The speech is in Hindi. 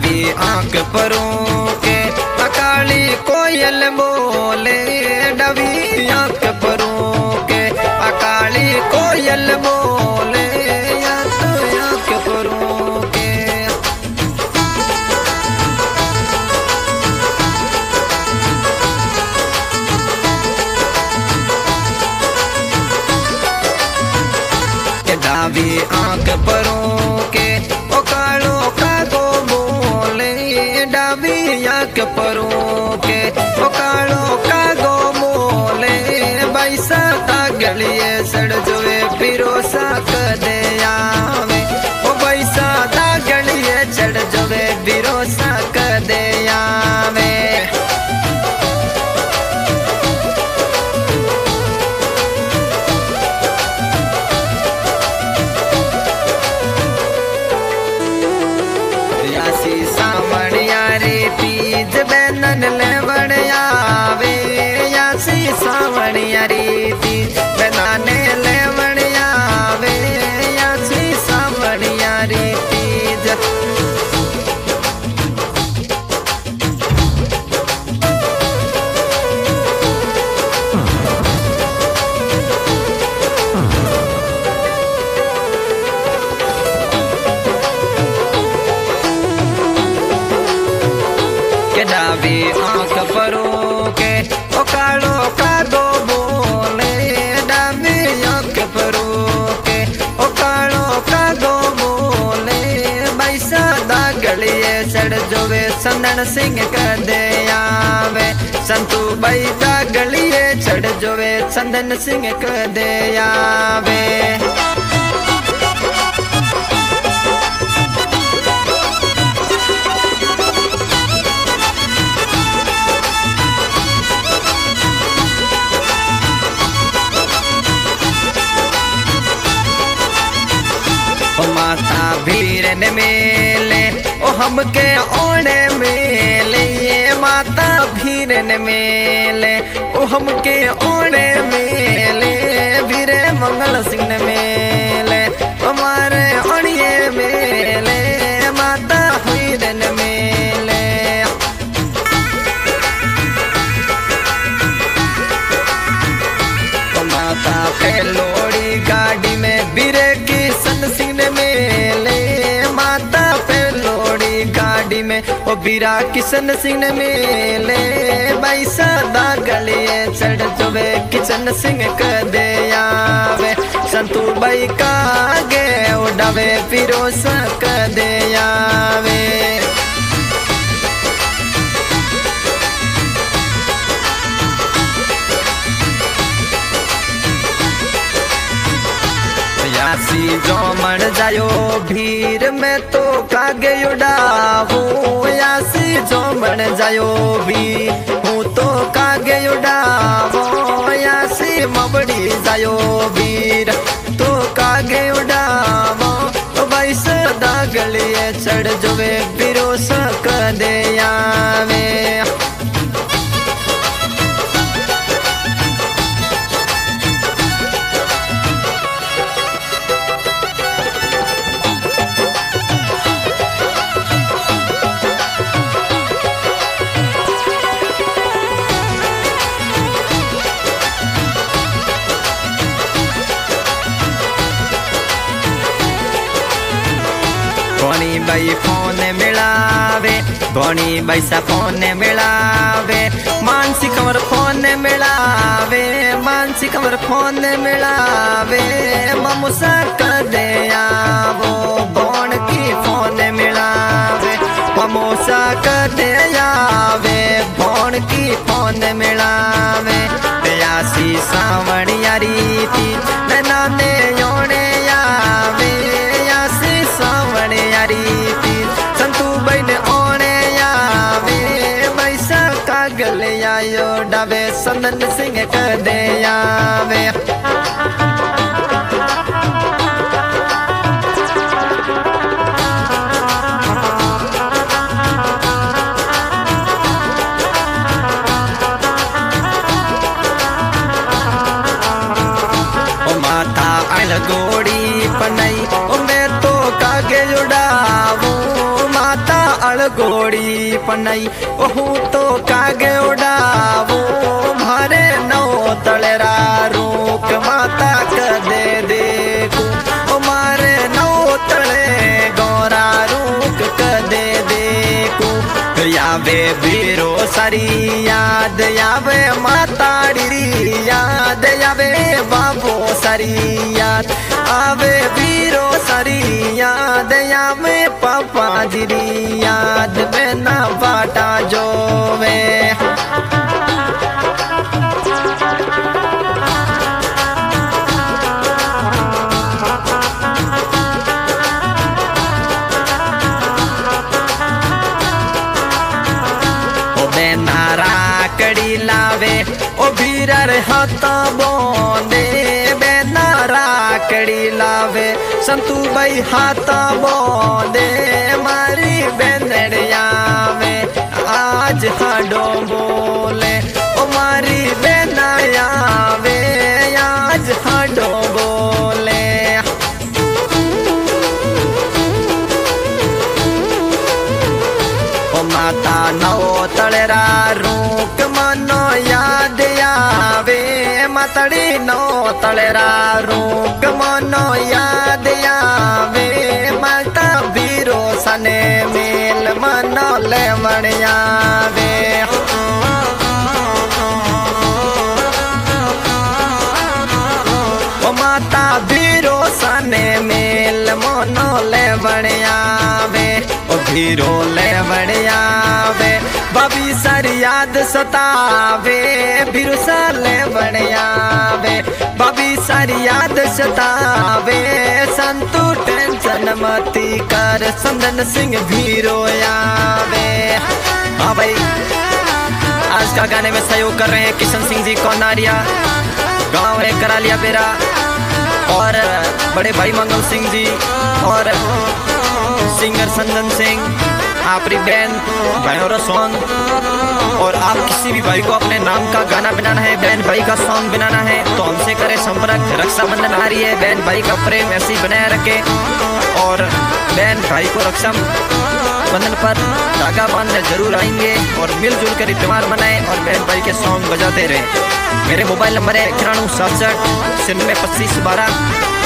डावी आंख परों के अकाली कोयल बोले, डावी आंख परों के अकाली कोयल बोले, आंख परों के। डावी आंख परों के ओ कालो कागो बोले, डावी आंख परों के ओ कालो कागो बोले, बैसा गलिए सड़ जोए पिरोसा कदे आवे, ओ बैसा गलिए चढ़ जोए पिरोसा कदे आवे। तीज बैनन लेवण आवे, यासी सावणिया रे तीज बनाने लेवण आवे, यासी सावणिया रे तीज। डावी आंख परों के ओ कालो कागो बोले, डावी आंख परों के ओ कालो कागो बोले, बैसा गलिए चढ़ जोवे संदन सिंह कदे आवे, संतू बैदा गलिए चढ़ जोवे संदन सिंह कदे आवे। माता भीरन मेले ओ हमके ओने मेले, ये माता भीरन मेले ओ हमके ओने मेले, भीरे मंगल सिंह मेले हमारे ओणिए मेले, माता भीरन मेले। माता पेलोड़ी गाड़ी में बीरे किशन सिंह मेले, माता पेलोड़ी गाड़ी में ओ बीरा किशन सिंह मेले, बैसा गलिए चढ़ जोवे किशन सिंह कदे आवे, संतू बाई का गे उड़ावे फिरोसा कदे आवे। यासी जो मण जायो भीर में तो कागे उड़ावो, यासी जो मण जायो भी हूँ तो कागे उड़ावो, यासी मबड़ी जायो भीर तो कागे उड़ावो, बैस गलिए चढ़ जोवे फिरोसा कदे आवे। भोनी बाई फोन मिलावे, भोनी बैसा फोन मिलावे, मानसी कंवर फोन मिलावे, मानसी कंवर फोन मिलावे, ममुसा कदे आवो बोन की फोन मिलावे, ममुसा कदे आवे बोन की फोन मिलावे। यासी सावणिया रीति नाने योने आवे, यासी सावणिया रीति संतू बन ओने आवे, बैसा कागल आयो डावे संदन सिंह कदे आवे। गोड़ी पनई मैं तो कागे उड़ावो, माता अड़ गोड़ी पनई ओहू तो कागे उड़ावो मारे नौ तलेरा रूक माता कदे देखू ओ मारे नौ तले गोरा रूक कदे देखू यावे बीरो सारी याद यावे माता डिरी याद यावे बाबो सारी याद आवे बीरो सारी याद यावे पापा जिरी याद बेना बाटा जोवे कड़ी लावे ओ भीरर हाथ बोंदे बेनारा कड़ी लावे संतू भाई हाथ बोंदे मारी बेनड़िया में आज हाडो बोले ओ मारी बेनाया वे आज हाडो बोले ओ माता नौ तलेरा रूक मनो याद आवे मतड़ी नौ तलेरा रूक मनो याद आवे माता बीरो सने मेल मनो ले मणियावे ओ माता बीरो सने मेल मनो ले बणियावे ओ भीरो ले बणियावे बाबी सर याद सतावे बिरसा ले बणियावे बाबी सर याद सतावे संतू टेंशन मती कर संदन सिंह भीरो आवे। हाँ भाई आज का गाने में सहयोग कर रहे हैं किशन सिंह जी कौनारिया गांव है करालिया बेरा और बड़े भाई मंगल सिंह जी और सिंगर संदन सिंह आपरी बहन भाई सॉन्ग और आप किसी भी भाई को अपने नाम का गाना बनाना है बहन भाई का सॉन्ग बनाना है तो हमसे करें संपर्क। रक्षाबंधन आ रही है बहन भाई का प्रेम ऐसे ही बनाए रखे और बहन भाई को रक्षा बंधन पर धागा बांधने जरूर आएंगे और मिलजुल कर त्योहार मनाएं और बहन भाई के सॉन्ग बजाते रहें। मेरे मोबाइल नंबर है 9167 9525 12